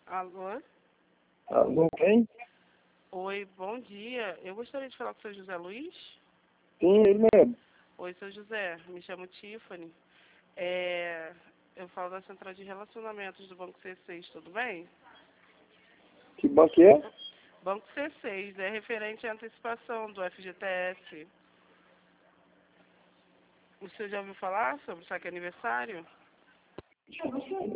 Alô? Alô, quem? Oi, bom dia. Eu gostaria de falar com o seu José Luiz. Sim, ele mesmo. Oi, seu José. Me chamo Tiffany. Eu falo da Central de Relacionamentos do Banco C6, tudo bem? Que banco é? Banco C6 é referente à antecipação do FGTS. O senhor já ouviu falar sobre o saque aniversário?